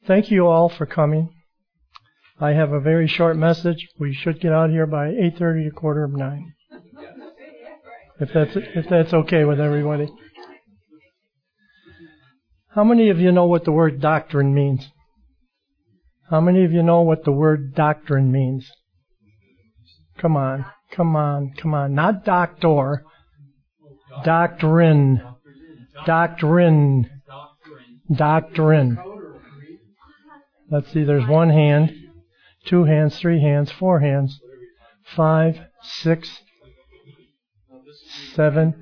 Thank you all for coming. I have a very short message. We should get out of here by 8:30 to 8:45. If that's okay with everybody. How many of you know what the word doctrine means? How many of you know what the word doctrine means? Come on. Not doctor. Doctrine. Let's see, there's 1 hand, 2 hands, 3 hands, 4 hands, 5, 6, 7.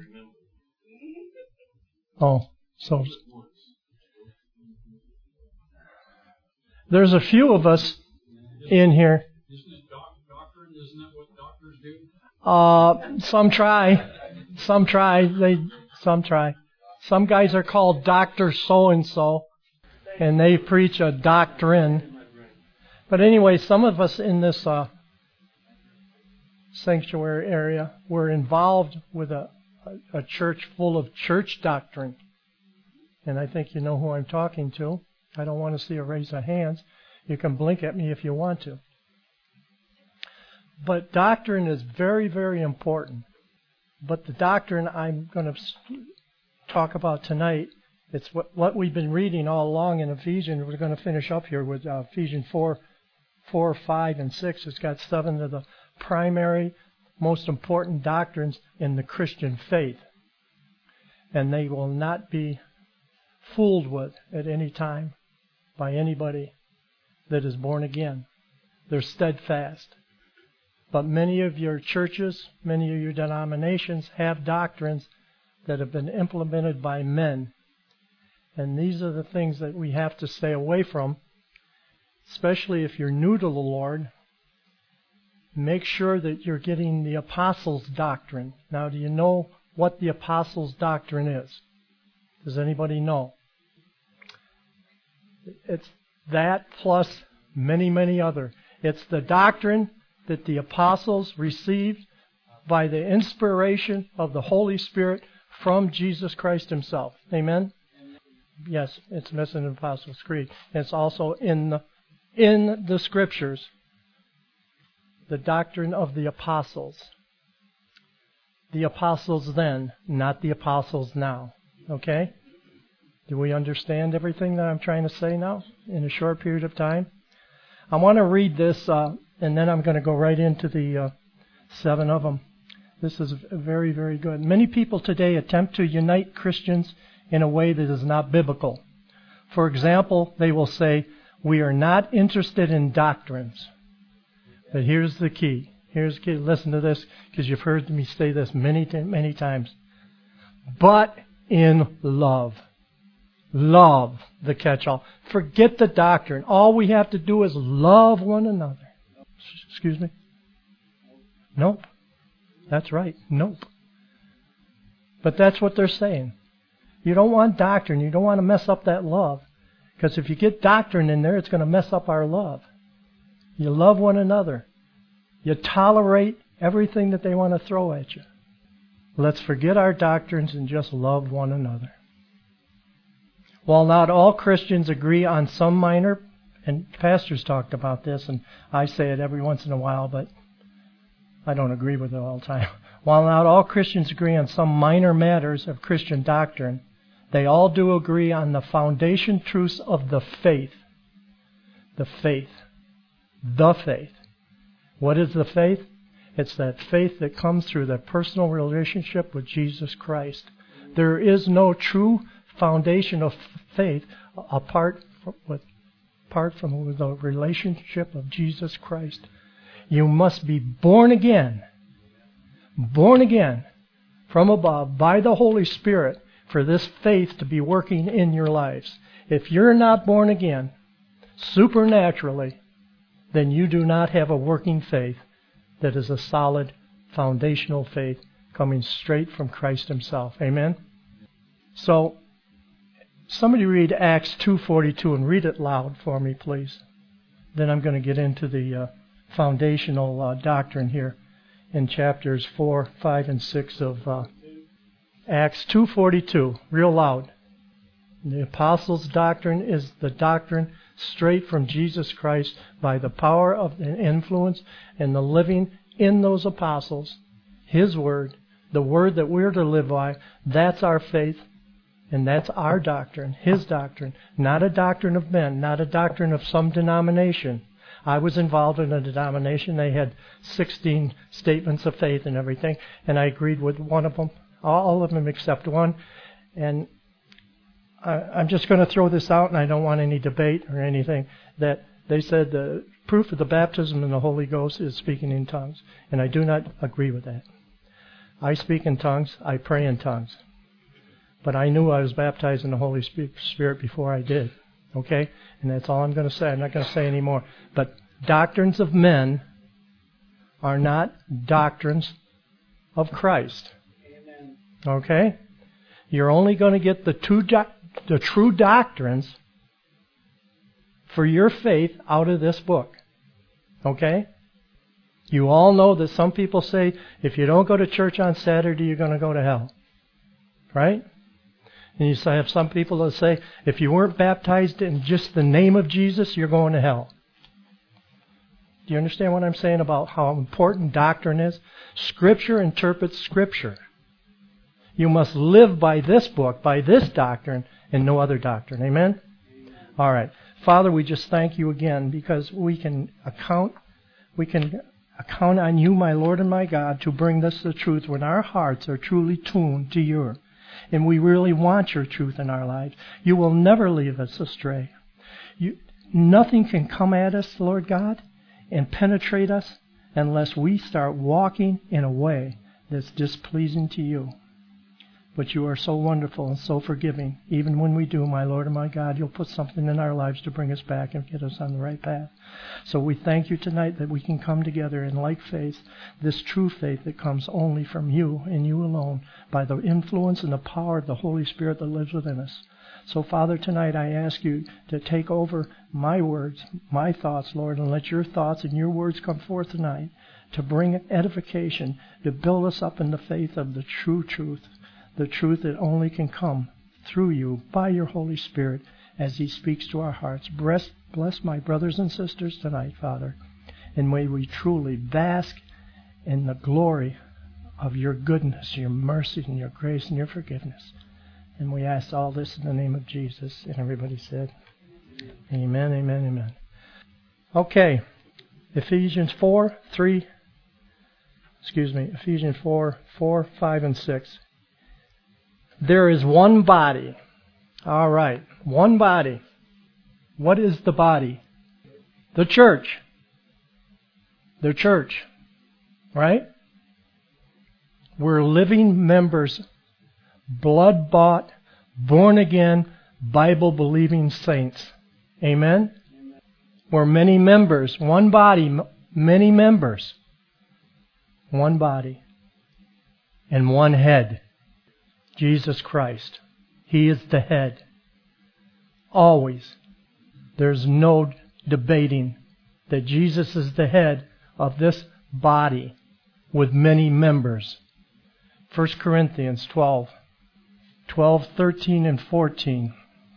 Oh, so there's a few of us in here. Some try. Some try. Some guys are called Dr. So-and-so, and they preach a doctrine. But anyway, some of us in this sanctuary area were involved with a church full of church doctrine. And I think you know who I'm talking to. I don't want to see a raise of hands. You can blink at me if you want to. But doctrine is very, very important. But the doctrine I'm going to talk about tonight, it's what we've been reading all along in Ephesians. We're going to finish up here with Ephesians 4, 5, and 6. It's got 7 of the primary, most important doctrines in the Christian faith. And they will not be fooled with at any time by anybody that is born again. They're steadfast. But many of your churches, many of your denominations have doctrines that have been implemented by men. And these are the things that we have to stay away from, especially if you're new to the Lord. Make sure that you're getting the apostles' doctrine. Now, do you know what the apostles' doctrine is? Does anybody know? It's that plus many, many other. It's the doctrine that the apostles received by the inspiration of the Holy Spirit from Jesus Christ himself. Amen? Yes, it's missing in the Apostles' Creed. It's also in the Scriptures, the doctrine of the apostles. The apostles then, not the apostles now. Okay? Do we understand everything that I'm trying to say now in a short period of time? I want to read this, and then I'm going to go right into the 7 of them. This is very, very good. Many people today attempt to unite Christians in a way that is not biblical. For example, they will say, we are not interested in doctrines. But here's the key. Listen to this, because you've heard me say this many, many times. But in love. Love, the catch-all. Forget the doctrine. All we have to do is love one another. Excuse me? Nope. That's right. Nope. But that's what they're saying. You don't want doctrine. You don't want to mess up that love. Because if you get doctrine in there, it's going to mess up our love. You love one another. You tolerate everything that they want to throw at you. Let's forget our doctrines and just love one another. While not all Christians agree on some minor, and pastors talked about this, and I say it every once in a while, but I don't agree with it all the time. While not all Christians agree on some minor matters of Christian doctrine, they all do agree on the foundation truths of the faith. The faith. The faith. What is the faith? It's that faith that comes through that personal relationship with Jesus Christ. There is no true foundation of faith apart from the relationship of Jesus Christ. You must be born again from above by the Holy Spirit for this faith to be working in your lives. If you're not born again supernaturally, then you do not have a working faith that is a solid foundational faith coming straight from Christ himself. Amen? So, somebody read Acts 2:42 and read it loud for me, please. Then I'm going to get into the foundational doctrine here in chapters 4, 5, and 6 of Acts 2:42, real loud. The apostles' doctrine is the doctrine straight from Jesus Christ by the power of the influence and the living in those apostles, His Word, the Word that we're to live by. That's our faith, and that's our doctrine, His doctrine, not a doctrine of men, not a doctrine of some denomination. I was involved in a denomination. They had 16 statements of faith and everything, and I agreed with one of them, all of them except one. And I'm just going to throw this out, and I don't want any debate or anything, that they said the proof of the baptism in the Holy Ghost is speaking in tongues, and I do not agree with that. I speak in tongues, I pray in tongues, but I knew I was baptized in the Holy Spirit before I did, okay? And that's all I'm going to say. I'm not going to say any more. But doctrines of men are not doctrines of Christ. Amen. Okay? You're only going to get the true doctrines for your faith out of this book. Okay? You all know that some people say, if you don't go to church on Saturday, you're going to go to hell. Right? And you have some people that say, if you weren't baptized in just the name of Jesus, you're going to hell. Do you understand what I'm saying about how important doctrine is? Scripture interprets Scripture. You must live by this book, by this doctrine, and no other doctrine. Amen? All right. Father, we just thank you again because we can account on you, my Lord and my God, to bring us the truth when our hearts are truly tuned to you. And we really want your truth in our lives. You will never leave us astray. Nothing can come at us, Lord God, and penetrate us unless we start walking in a way that's displeasing to you. But you are so wonderful and so forgiving. Even when we do, my Lord and my God, you'll put something in our lives to bring us back and get us on the right path. So we thank you tonight that we can come together in like faith, this true faith that comes only from you and you alone, by the influence and the power of the Holy Spirit that lives within us. So, Father, tonight I ask you to take over my words, my thoughts, Lord, and let your thoughts and your words come forth tonight to bring edification, to build us up in the faith of the true truth. The truth that only can come through you by your Holy Spirit as He speaks to our hearts. Bless my brothers and sisters tonight, Father, and may we truly bask in the glory of your goodness, your mercy, and your grace, and your forgiveness. And we ask all this in the name of Jesus. And everybody said, amen, amen, amen. Okay, Ephesians 4, 5, and 6. There is one body. All right, one body. What is the body? The church. The church. Right? We're living members, blood-bought, born-again, Bible-believing saints. Amen? We're many members. One body, many members. One body. And one head. Jesus Christ. He is the head. Always. There's no debating that Jesus is the head of this body with many members. 1 Corinthians 12, 13, and 14.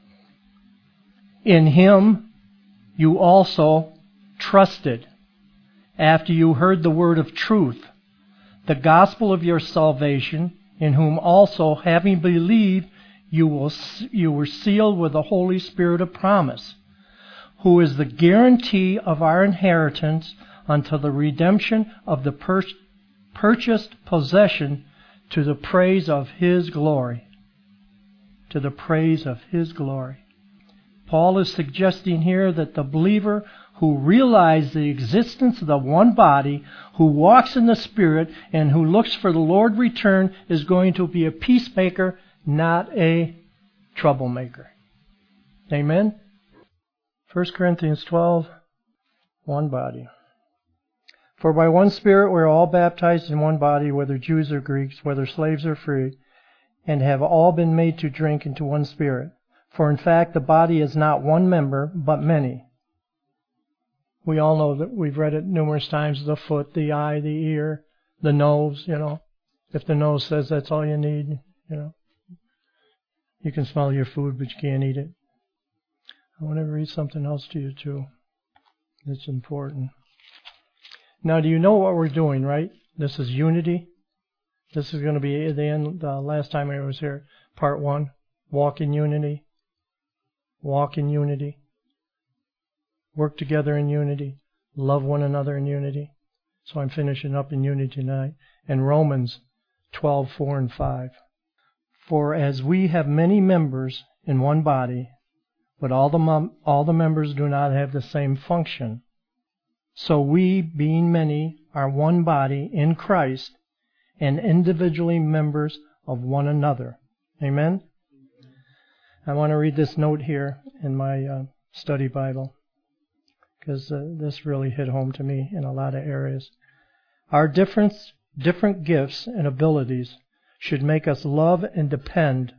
In Him you also trusted, after you heard the word of truth, the gospel of your salvation, in whom also, having believed, you were sealed with the Holy Spirit of promise, who is the guarantee of our inheritance until the redemption of the purchased possession, to the praise of His glory. To the praise of His glory. Paul is suggesting here that the believer who realizes the existence of the one body, who walks in the Spirit, and who looks for the Lord's return is going to be a peacemaker, not a troublemaker. Amen? 1 Corinthians 12, one body. For by one Spirit we are all baptized in one body, whether Jews or Greeks, whether slaves or free, and have all been made to drink into one Spirit. For in fact the body is not one member, but many. We all know that we've read it numerous times, the foot, the eye, the ear, the nose, If the nose says that's all you need, You can smell your food, but you can't eat it. I want to read something else to you too. It's important. Now, do you know what we're doing, right? This is unity. This is going to be at the end, the last time I was here, part 1. Walk in unity. Walk in unity. Work together in unity. Love one another in unity. So I'm finishing up in unity tonight. And Romans 12:4 and 5. For as we have many members in one body, but all the members do not have the same function, so we, being many, are one body in Christ, and individually members of one another. Amen? I want to read this note here in my study Bible, because this really hit home to me in a lot of areas. Our different gifts and abilities should make us love and depend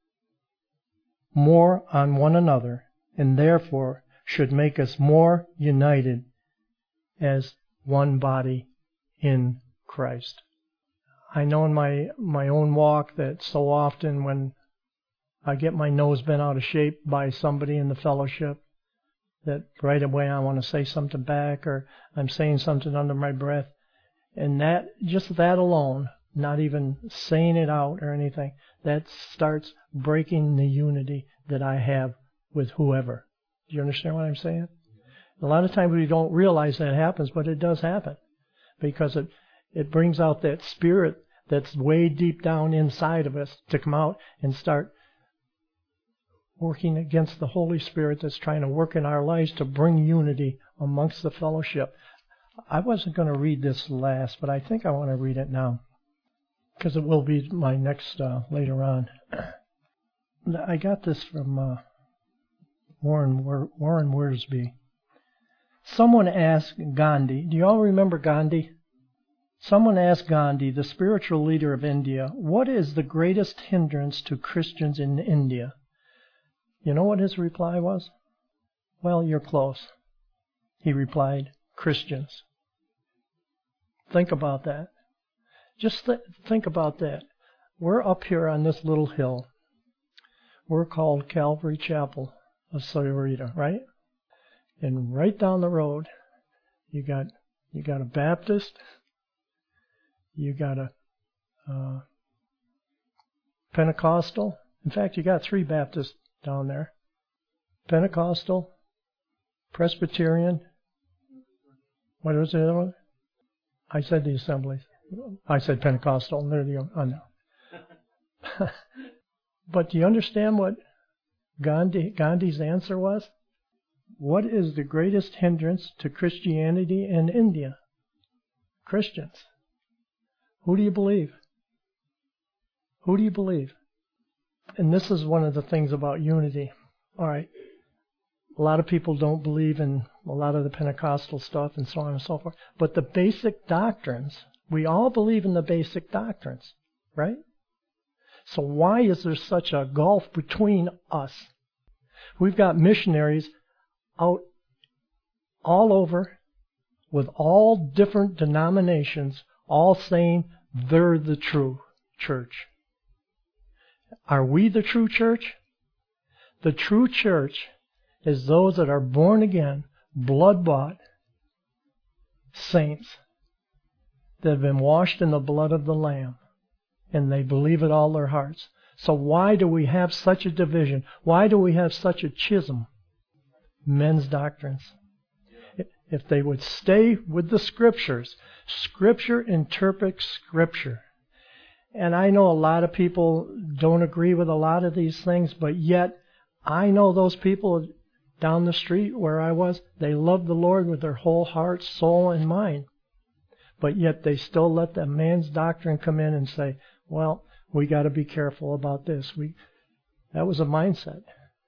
more on one another, and therefore should make us more united as one body in Christ. I know in my own walk that so often when I get my nose bent out of shape by somebody in the fellowship, that right away I want to say something back, or I'm saying something under my breath, and that, just that alone, not even saying it out or anything, that starts breaking the unity that I have with whoever. Do you understand what I'm saying? A lot of times we don't realize that happens, but it does happen, because it brings out that spirit that's way deep down inside of us to come out and start working against the Holy Spirit that's trying to work in our lives to bring unity amongst the fellowship. I wasn't going to read this last, but I think I want to read it now, because it will be my next later on. I got this from Warren Wiersbe. Someone asked Gandhi, do you all remember Gandhi? Someone asked Gandhi, the spiritual leader of India, what is the greatest hindrance to Christians in India? You know what his reply was? Well, you're close. He replied, Christians. Think about that. Just think about that. We're up here on this little hill. We're called Calvary Chapel of Sahuarita, right? And right down the road, you got a Baptist, you got a Pentecostal. In fact, you got 3 Baptists down there. Pentecostal, Presbyterian. What was the other one? I said the Assemblies. I said Pentecostal. There you go. Oh, no. But do you understand what Gandhi's answer was? What is the greatest hindrance to Christianity in India? Christians. Who do you believe? Who do you believe? And this is one of the things about unity. All right. A lot of people don't believe in a lot of the Pentecostal stuff and so on and so forth. But the basic doctrines, we all believe in the basic doctrines, right? So why is there such a gulf between us? We've got missionaries out all over with all different denominations, all saying they're the true church. Are we the true church? The true church is those that are born again, blood-bought saints that have been washed in the blood of the Lamb, and they believe it all their hearts. So why do we have such a division? Why do we have such a schism? Men's doctrines. If they would stay with the Scriptures, Scripture interprets Scripture. And I know a lot of people don't agree with a lot of these things, but yet I know those people down the street where I was, they love the Lord with their whole heart, soul, and mind. But yet they still let the man's doctrine come in and say, well, we got to be careful about this. That was a mindset.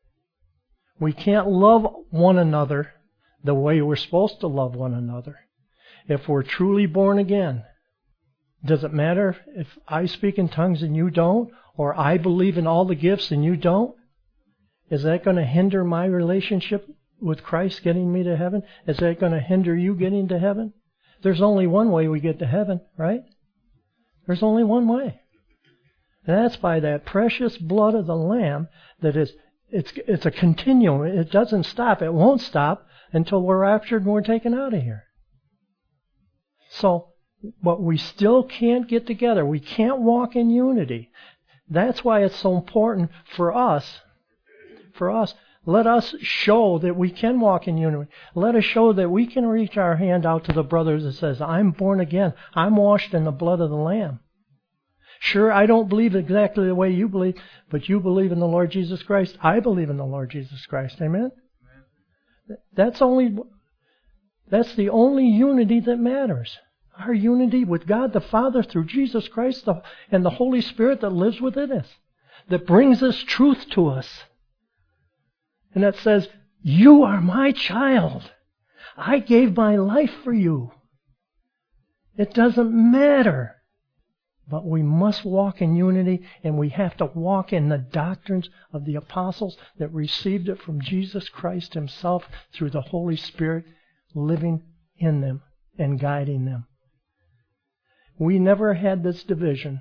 We can't love one another the way we're supposed to love one another. If we're truly born again, does it matter if I speak in tongues and you don't, or I believe in all the gifts and you don't? Is that going to hinder my relationship with Christ getting me to heaven? Is that going to hinder you getting to heaven? There's only one way we get to heaven, right? There's only one way. And that's by that precious blood of the Lamb that is It's a continuum. It doesn't stop. It won't stop until we're raptured and we're taken out of here. So, but we still can't get together. We can't walk in unity. That's why it's so important for us. Let us show that we can walk in unity. Let us show that we can reach our hand out to the brothers that says, I'm born again. I'm washed in the blood of the Lamb. Sure, I don't believe exactly the way you believe, but you believe in the Lord Jesus Christ. I believe in the Lord Jesus Christ. Amen? That's the only unity that matters. Our unity with God the Father through Jesus Christ and the Holy Spirit that lives within us, that brings this truth to us. And that says, you are my child. I gave my life for you. It doesn't matter. But we must walk in unity, and we have to walk in the doctrines of the apostles that received it from Jesus Christ Himself through the Holy Spirit living in them and guiding them. We never had this division.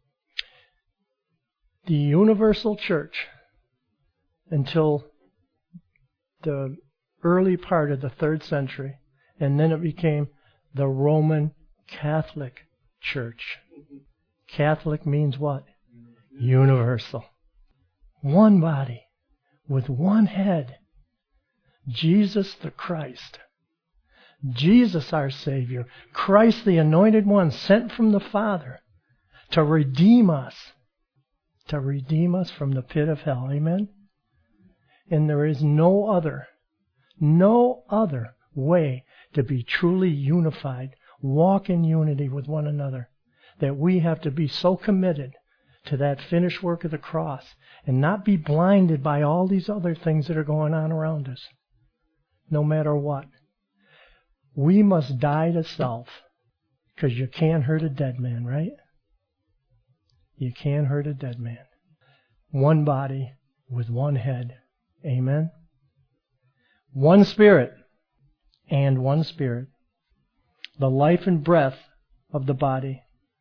The universal church, until the early part of the 3rd century, and then it became the Roman Catholic Church. Catholic means what? Universal. One body with one head. Jesus the Christ. Jesus our Savior. Christ the Anointed One, sent from the Father to redeem us. To redeem us from the pit of hell. Amen? And there is no other way to be truly unified, walk in unity with one another, that we have to be so committed to that finished work of the cross and not be blinded by all these other things that are going on around us, no matter what. We must die to self, because you can't hurt a dead man, right? You can't hurt a dead man. One body with one head. Amen? One Spirit and one Spirit. The life and breath of the body.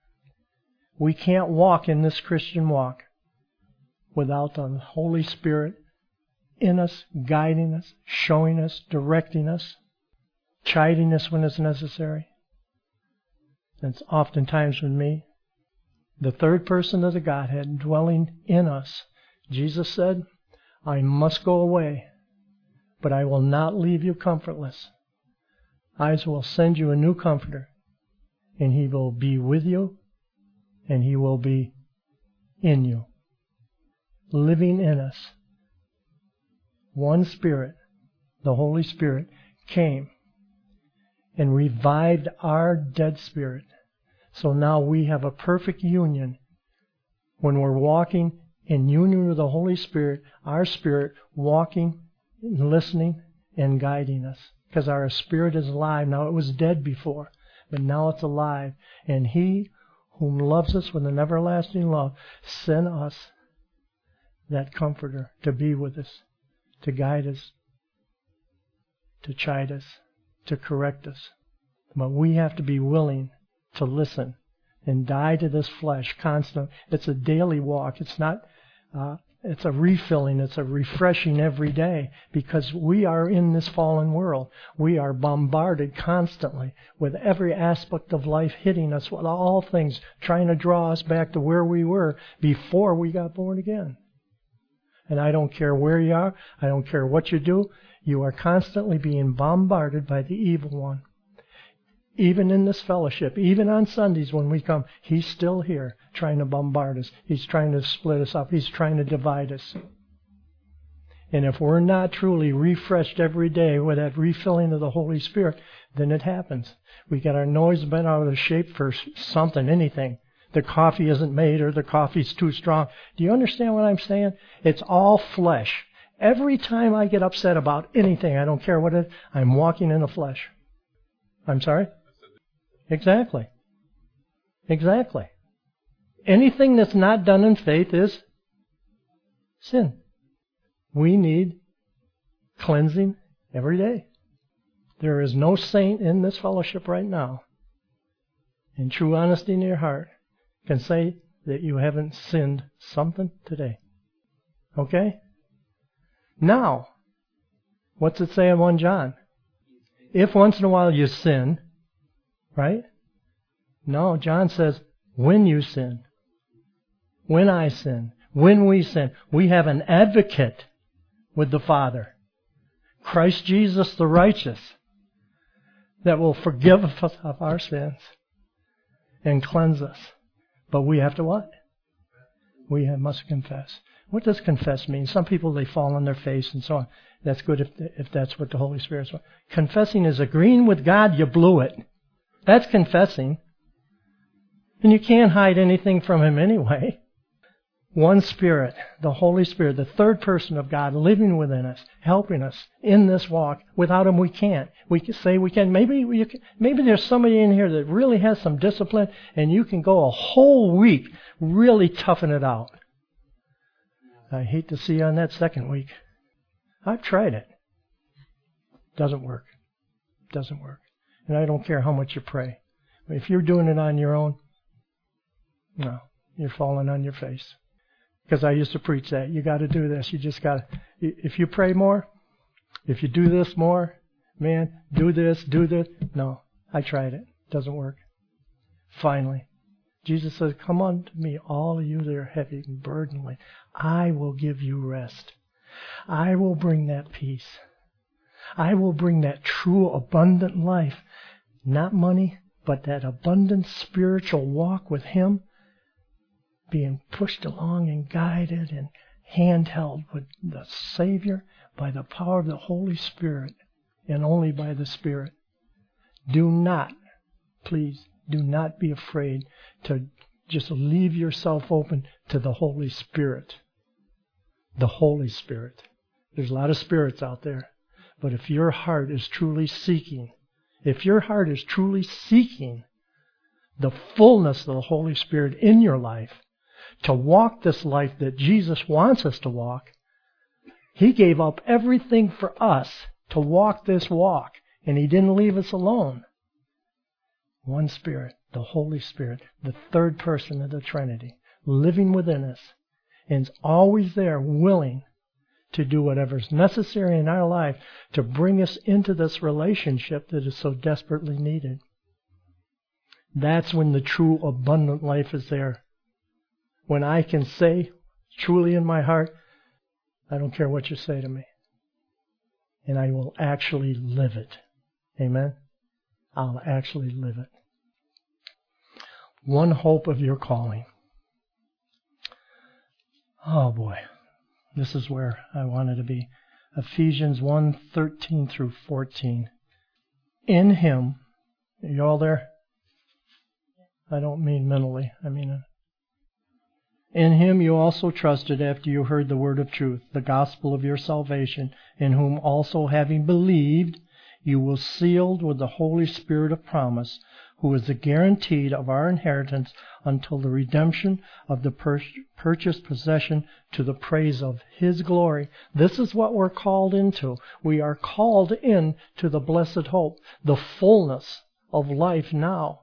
We can't walk in this Christian walk without the Holy Spirit in us, guiding us, showing us, directing us, chiding us when it's necessary. That's oftentimes with me. The third person of the Godhead dwelling in us. Jesus said, I must go away, but I will not leave you comfortless. I will send you a new comforter, and He will be with you, and He will be in you, living in us. One Spirit, the Holy Spirit, came and revived our dead spirit. So now we have a perfect union. When we're walking in union with the Holy Spirit, our spirit walking, listening, and guiding us. Because our spirit is alive. Now it was dead before, but now it's alive. And He whom loves us with an everlasting love sent us that Comforter to be with us, to guide us, to chide us, to correct us. But we have to be willing to listen and die to this flesh constantly. It's a daily walk. It's not. It's a refilling. It's a refreshing every day, because we are in this fallen world. We are bombarded constantly with every aspect of life hitting us with all things, trying to draw us back to where we were before we got born again. And I don't care where you are. I don't care what you do. You are constantly being bombarded by the evil one. Even in this fellowship, even on Sundays when we come, he's still here trying to bombard us. He's trying to split us up. He's trying to divide us. And if we're not truly refreshed every day with that refilling of the Holy Spirit, then it happens. We get our nose bent out of shape for something, anything. The coffee isn't made, or the coffee's too strong. Do you understand what I'm saying? It's all flesh. Every time I get upset about anything, I don't care what it is, I'm walking in the flesh. I'm sorry? Exactly. Exactly. Anything that's not done in faith is sin. We need cleansing every day. There is no saint in this fellowship right now, in true honesty in your heart, can say that you haven't sinned something today. Okay? Now, what's it say in 1 John? If once in a while you sin, right? No, John says, when you sin, when I sin, when we sin, we have an advocate with the Father, Christ Jesus the righteous, that will forgive us of our sins and cleanse us. But we have to what? Must confess. What does confess mean? Some people, they fall on their face and so on. That's good if that's what the Holy Spirit's for. Confessing is agreeing with God you blew it. That's confessing. And you can't hide anything from Him anyway. One Spirit, the Holy Spirit, the third person of God living within us, helping us in this walk. Without Him we can't. We can say we can. Maybe there's somebody in here that really has some discipline and you can go a whole week really toughing it out. I hate to see you on that second week. I've tried it. Doesn't work. Doesn't work. And I don't care how much you pray. If you're doing it on your own, no, you're falling on your face. Because I used to preach that. You got to do this. You just got to. If you pray more, if you do this more, man, do this. No, I tried it. Doesn't work. Finally, Jesus says, come unto me, all of you that are heavy and burdened. I will give you rest. I will bring that peace. I will bring that true abundant life. Not money, but that abundant spiritual walk with Him. Being pushed along and guided and handheld with the Savior by the power of the Holy Spirit and only by the Spirit. Do not, please, do not be afraid to just leave yourself open to the Holy Spirit. The Holy Spirit. There's a lot of spirits out there. But if your heart is truly seeking, the fullness of the Holy Spirit in your life, to walk this life that Jesus wants us to walk, He gave up everything for us to walk this walk, and He didn't leave us alone. One Spirit, the Holy Spirit, the third person of the Trinity, living within us, and is always there, willing to do whatever's necessary in our life to bring us into this relationship that is so desperately needed. That's when the true abundant life is there. When I can say truly in my heart, I don't care what you say to me. And I will actually live it. Amen? I'll actually live it. One hope of your calling. Oh boy. This is where I wanted to be. Ephesians 1:13 through 14. In Him, are you all there? I don't mean mentally. I mean in Him you also trusted after you heard the word of truth, the gospel of your salvation, in whom also having believed, you were sealed with the Holy Spirit of promise, who is the guarantee of our inheritance until the redemption of the purchased possession to the praise of His glory. This is what we're called into. We are called in to the blessed hope, the fullness of life now.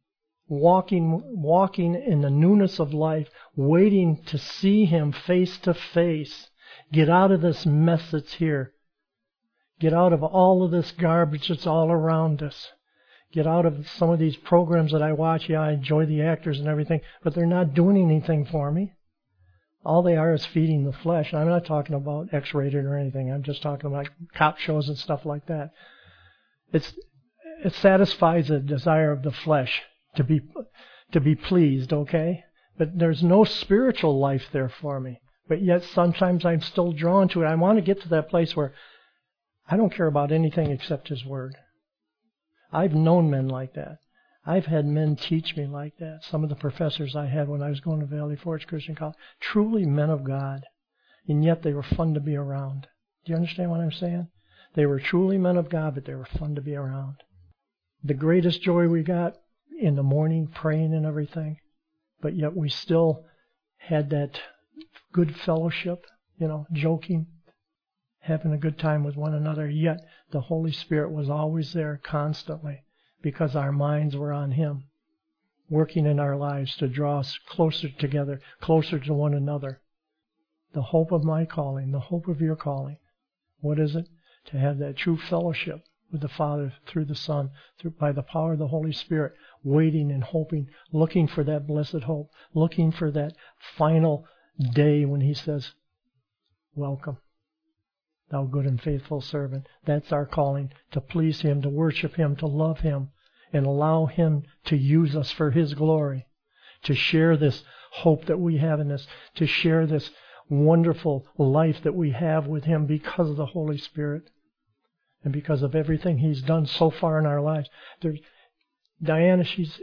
Walking in the newness of life, waiting to see Him face to face. Get out of this mess that's here. Get out of all of this garbage that's all around us. Get out of some of these programs that I watch. Yeah, I enjoy the actors and everything, but they're not doing anything for me. All they are is feeding the flesh. I'm not talking about X-rated or anything. I'm just talking about cop shows and stuff like that. It satisfies the desire of the flesh to be pleased, okay? But there's no spiritual life there for me. But yet sometimes I'm still drawn to it. I want to get to that place where I don't care about anything except His Word. I've known men like that. I've had men teach me like that. Some of the professors I had when I was going to Valley Forge Christian College, truly men of God. And yet they were fun to be around. Do you understand what I'm saying? They were truly men of God, but they were fun to be around. The greatest joy we got in the morning, praying and everything, but yet we still had that good fellowship, joking, having a good time with one another, yet the Holy Spirit was always there constantly because our minds were on Him, working in our lives to draw us closer together, closer to one another. The hope of my calling, the hope of your calling. What is it? To have that true fellowship with the Father through the Son, by the power of the Holy Spirit, waiting and hoping, looking for that blessed hope, looking for that final day when He says, welcome, thou good and faithful servant. That's our calling, to please Him, to worship Him, to love Him, and allow Him to use us for His glory, to share this hope that we have in us, to share this wonderful life that we have with Him because of the Holy Spirit and because of everything He's done so far in our lives. Diana,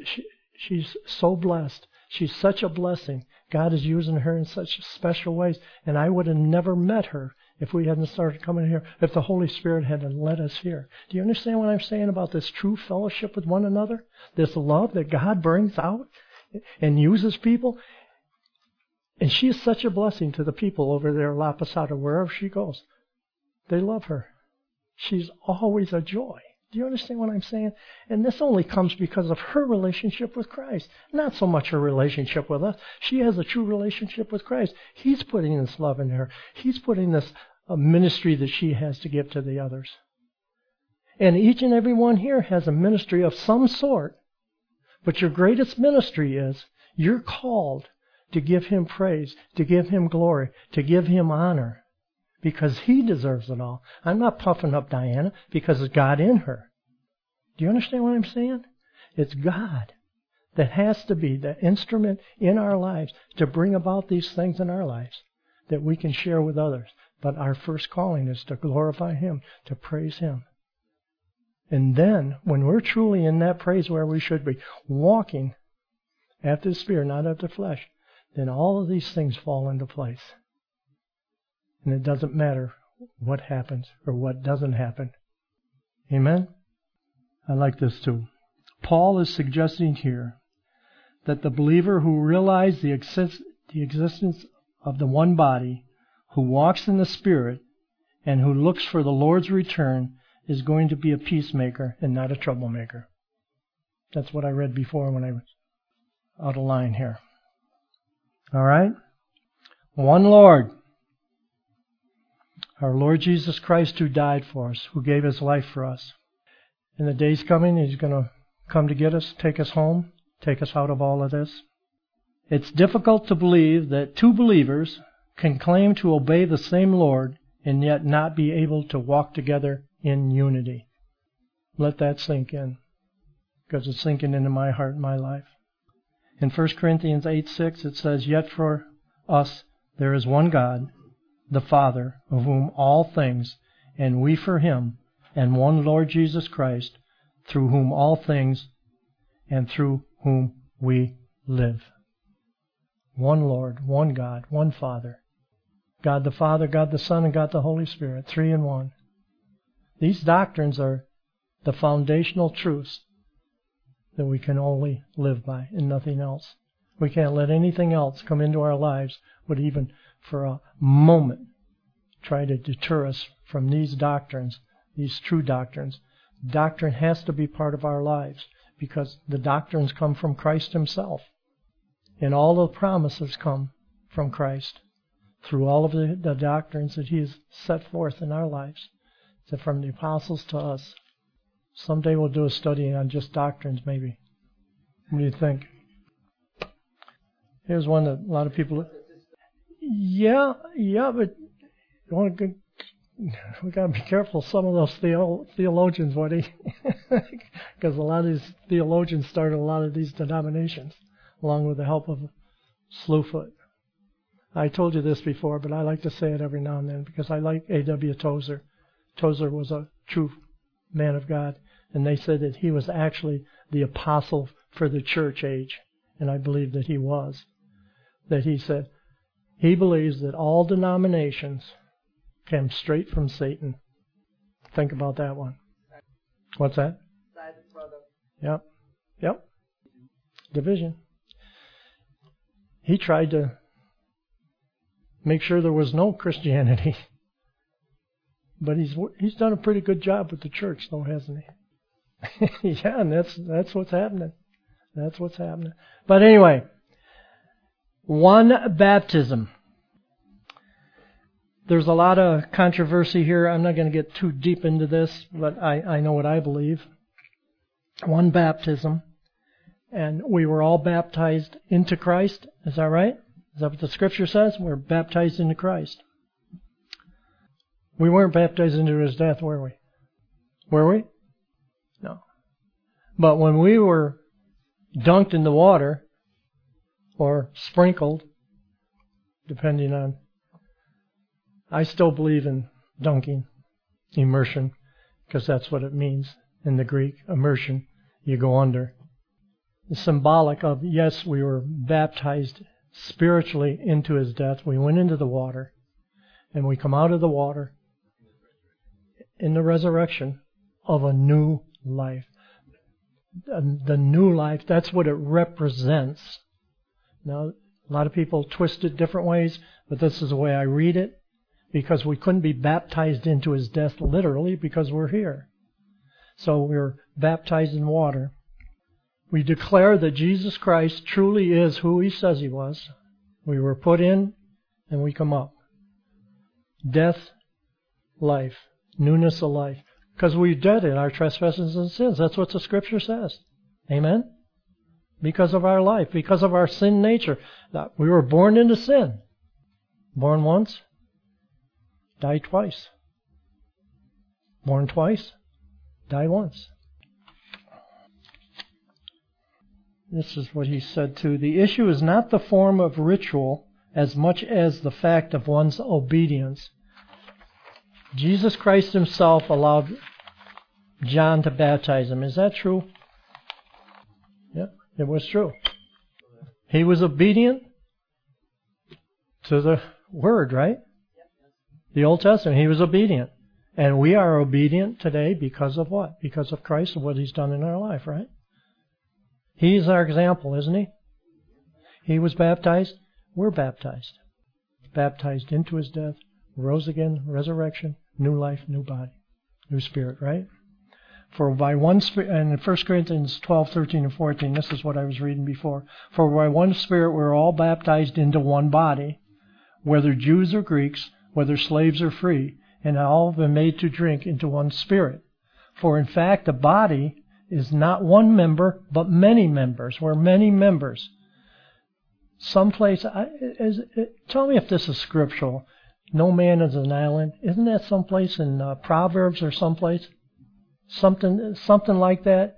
she's so blessed. She's such a blessing. God is using her in such special ways, and I would have never met her if we hadn't started coming here, if the Holy Spirit hadn't led us here. Do you understand what I'm saying about this true fellowship with one another? This love that God brings out and uses people? And she is such a blessing to the people over there, La Posada, wherever she goes. They love her. She's always a joy. Do you understand what I'm saying? And this only comes because of her relationship with Christ. Not so much her relationship with us. She has a true relationship with Christ. He's putting this love in her. He's putting this ministry that she has to give to the others. And each and every one here has a ministry of some sort. But your greatest ministry is you're called to give Him praise, to give Him glory, to give Him honor, because He deserves it all. I'm not puffing up Diana because it's God in her. Do you understand what I'm saying? It's God that has to be the instrument in our lives to bring about these things in our lives that we can share with others. But our first calling is to glorify Him, to praise Him. And then, when we're truly in that praise where we should be, walking after the Spirit, not after the flesh, then all of these things fall into place. And it doesn't matter what happens or what doesn't happen. Amen? I like this too. Paul is suggesting here that the believer who realizes the existence of the one body, who walks in the Spirit, and who looks for the Lord's return is going to be a peacemaker and not a troublemaker. That's what I read before when I was out of line here. All right? One Lord. Our Lord Jesus Christ, who died for us, who gave His life for us. In the days coming, He's going to come to get us, take us home, take us out of all of this. It's difficult to believe that two believers can claim to obey the same Lord and yet not be able to walk together in unity. Let that sink in, because it's sinking into my heart and my life. In 1 Corinthians 8:6 it says, "Yet for us there is one God, the Father, of whom all things, and we for Him, and one Lord Jesus Christ, through whom all things, and through whom we live." One Lord, one God, one Father. God the Father, God the Son, and God the Holy Spirit, three in one. These doctrines are the foundational truths that we can only live by and nothing else. We can't let anything else come into our lives would even for a moment try to deter us from these doctrines, these true doctrines. Doctrine has to be part of our lives because the doctrines come from Christ Himself. And all the promises come from Christ through all of the doctrines that He has set forth in our lives. So from the apostles to us. Someday we'll do a study on just doctrines, maybe. What do you think? Here's one that a lot of people... Yeah, but we got to be careful. Some of those theologians, Woody, because a lot of these theologians started a lot of these denominations, along with the help of Slewfoot. I told you this before, but I like to say it every now and then because I like A.W. Tozer. Tozer was a true man of God, and they said that he was actually the apostle for the church age, and I believe that he was. That he said he believes that all denominations came straight from Satan. Think about that one. What's that? Yep. Division. He tried to make sure there was no Christianity. But he's done a pretty good job with the church, though, hasn't he? Yeah, and that's what's happening. That's what's happening. But anyway, one baptism. There's a lot of controversy here. I'm not going to get too deep into this, but I know what I believe. One baptism, and we were all baptized into Christ. Is that right? Is that what the Scripture says? We're baptized into Christ. We weren't baptized into His death, were we? Were we? No. But when we were dunked in the water, or sprinkled, depending on, I still believe in dunking, immersion, because that's what it means in the Greek, immersion. You go under. It's symbolic of, yes, we were baptized spiritually into His death. We went into the water, and we come out of the water in the resurrection of a new life. The new life, that's what it represents. Now, a lot of people twist it different ways, but this is the way I read it, because we couldn't be baptized into His death literally because we're here. So we're baptized in water. We declare that Jesus Christ truly is who He says He was. We were put in and we come up. Death, life, newness of life. Because we're dead in our trespasses and sins. That's what the Scripture says. Amen? Because of our life, because of our sin nature. We were born into sin. Born once, die twice. Born twice, die once. This is what he said too. The issue is not the form of ritual as much as the fact of one's obedience. Jesus Christ Himself allowed John to baptize him. Is that true? Yeah, it was true. He was obedient to the Word, right? The Old Testament. He was obedient. And we are obedient today because of what? Because of Christ and what He's done in our life, right? He's our example, isn't He? He was baptized. We're baptized. Baptized into His death, rose again, resurrection, new life, new body, new spirit, right? For by one Spirit, and in 1 Corinthians 12, 13, and 14, this is what I was reading before. For by one Spirit we're all baptized into one body, whether Jews or Greeks, whether slaves or free, and all have been made to drink into one Spirit. For in fact, the body is not one member, but many members. We're many members. Someplace, tell me if this is scriptural. No man is an island. Isn't that someplace in Proverbs or someplace? Something like that?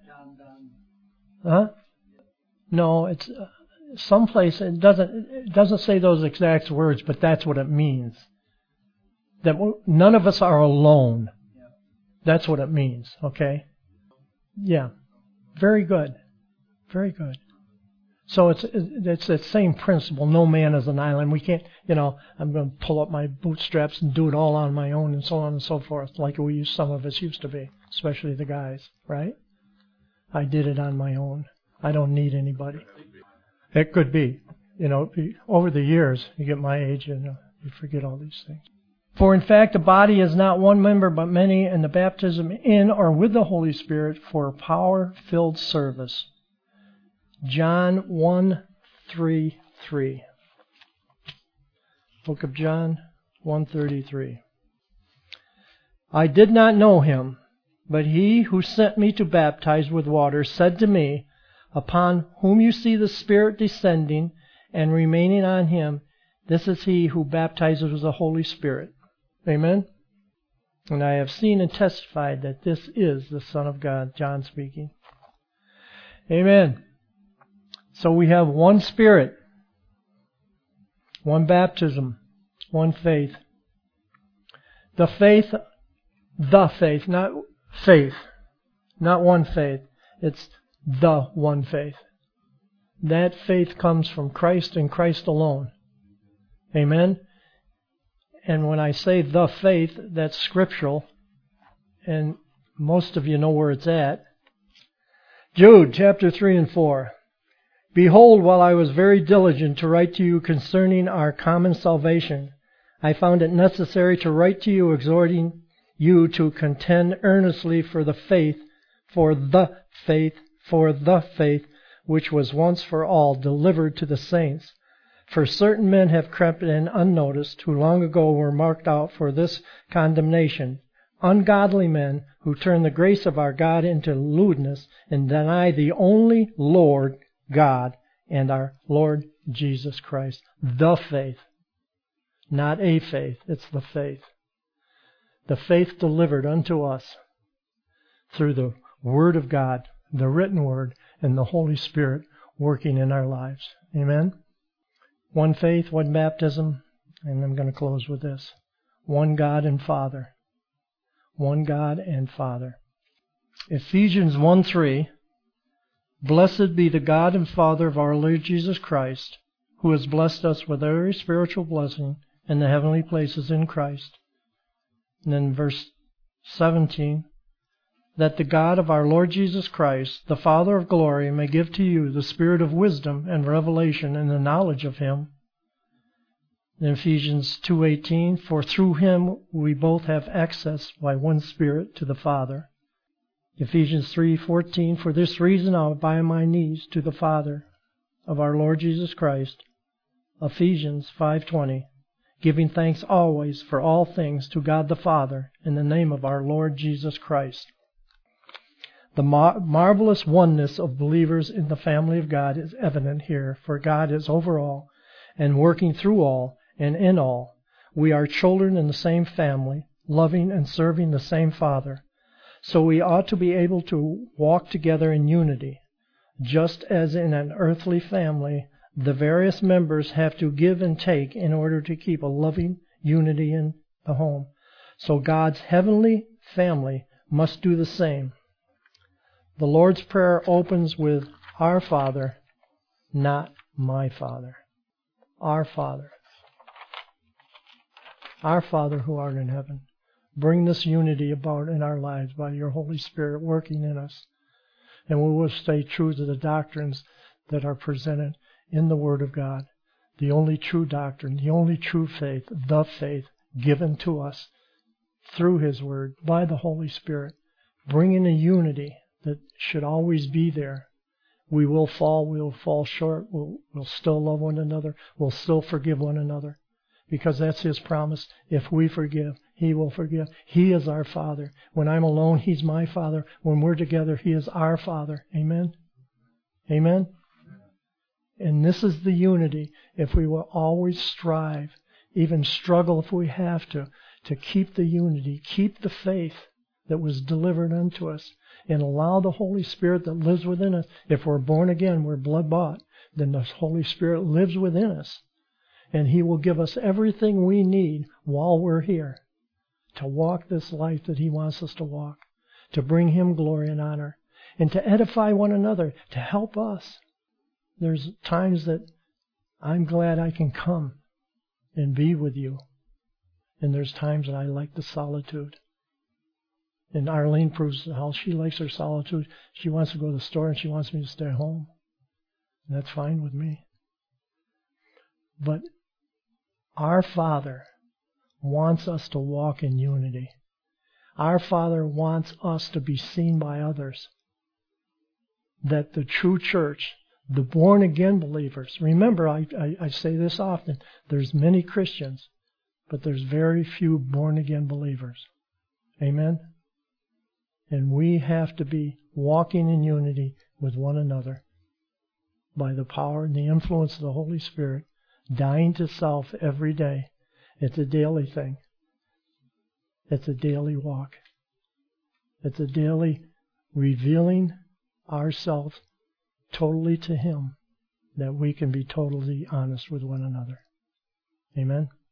Huh? No, it's someplace. It doesn't say those exact words, but that's what it means. That none of us are alone. That's what it means. Okay. Yeah. Very good. Very good. So it's the same principle. No man is an island. We can't, I'm going to pull up my bootstraps and do it all on my own and so on and so forth, like some of us used to be, especially the guys, right? I did it on my own. I don't need anybody. It could be. Over the years, you get my age and you forget all these things. For in fact, the body is not one member but many, and the baptism in or with the Holy Spirit for power-filled service. John 1:3-3. Book of John 1:33. I did not know Him, but He who sent me to baptize with water said to me, upon whom you see the Spirit descending and remaining on Him, this is He who baptizes with the Holy Spirit. Amen? And I have seen and testified that this is the Son of God. John speaking. Amen. So we have one Spirit, one baptism, one faith. The faith, not faith, not one faith. It's the one faith. That faith comes from Christ and Christ alone. Amen? And when I say the faith, that's scriptural, and most of you know where it's at. Jude, chapter 3 and 4. Behold, while I was very diligent to write to you concerning our common salvation, I found it necessary to write to you exhorting you to contend earnestly for the faith, which was once for all delivered to the saints. For certain men have crept in unnoticed, who long ago were marked out for this condemnation, ungodly men who turn the grace of our God into lewdness and deny the only Lord God and our Lord Jesus Christ. The faith. Not a faith, it's the faith. The faith delivered unto us through the Word of God, the written Word, and the Holy Spirit working in our lives. Amen? One faith, one baptism, and I'm going to close with this. One God and Father. One God and Father. Ephesians 1:3, Blessed be the God and Father of our Lord Jesus Christ, who has blessed us with every spiritual blessing in the heavenly places in Christ. And then verse 17, that the God of our Lord Jesus Christ, the Father of glory, may give to you the spirit of wisdom and revelation in the knowledge of Him. In Ephesians 2:18, for through Him we both have access by one Spirit to the Father. Ephesians 3:14, for this reason I bow my knees to the Father of our Lord Jesus Christ. Ephesians 5:20, giving thanks always for all things to God the Father in the name of our Lord Jesus Christ. The marvelous oneness of believers in the family of God is evident here, for God is over all and working through all and in all. We are children in the same family, loving and serving the same Father. So we ought to be able to walk together in unity. Just as in an earthly family, the various members have to give and take in order to keep a loving unity in the home. So God's heavenly family must do the same. The Lord's Prayer opens with, Our Father, not my Father. Our Father. Our Father who art in heaven. Bring this unity about in our lives by your Holy Spirit working in us. And we will stay true to the doctrines that are presented in the Word of God. The only true doctrine, the only true faith, the faith given to us through His Word by the Holy Spirit. Bringing a unity that should always be there. We will fall short, we'll still love one another, we'll still forgive one another. Because that's His promise. If we forgive, He will forgive. He is our Father. When I'm alone, He's my Father. When we're together, He is our Father. Amen? Amen? And this is the unity. If we will always strive, even struggle if we have to keep the unity, keep the faith that was delivered unto us, and allow the Holy Spirit that lives within us. If we're born again, we're blood-bought, then the Holy Spirit lives within us. And He will give us everything we need while we're here to walk this life that He wants us to walk, to bring Him glory and honor, and to edify one another, to help us. There's times that I'm glad I can come and be with you. And there's times that I like the solitude. And Arlene proves how she likes her solitude. She wants to go to the store and she wants me to stay home. And that's fine with me. But our Father wants us to walk in unity. Our Father wants us to be seen by others. That the true church, the born-again believers, remember, I say this often, there's many Christians, but there's very few born-again believers. Amen? And we have to be walking in unity with one another by the power and the influence of the Holy Spirit, dying to self every day. It's a daily thing. It's a daily walk. It's a daily revealing ourselves totally to Him, that we can be totally honest with one another. Amen?